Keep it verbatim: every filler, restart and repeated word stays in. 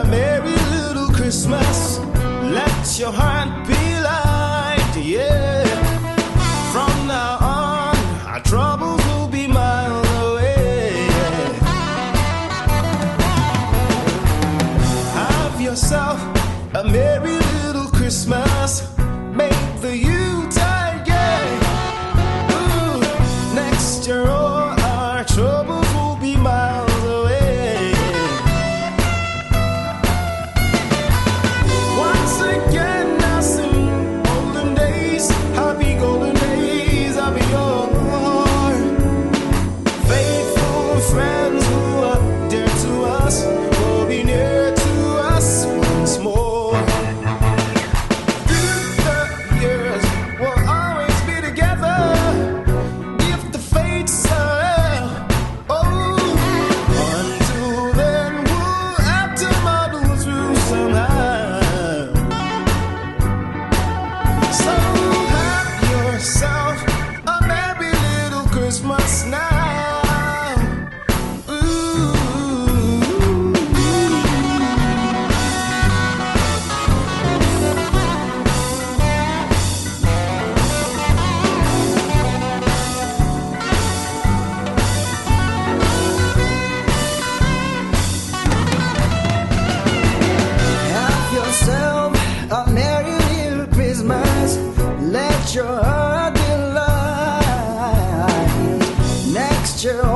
a merry little Christmas. Let your heart be light, yeah. From now on, our troubles will be miles away. Have yourself a merry little Christmas. Make the Yuletide gay. Ooh, next year all our troubles will be miles away. Once again I sing olden days, happy golden days of yore. Faithful friends who are dear to us will be near to us once more. Through the years we'll always be together if the fates allow. Oh, until then we'll have to muddle through somehow. So have yourself a merry little Christmas now. Ooh. Have yourself a merry little Christmas. Let your heart be light. Next year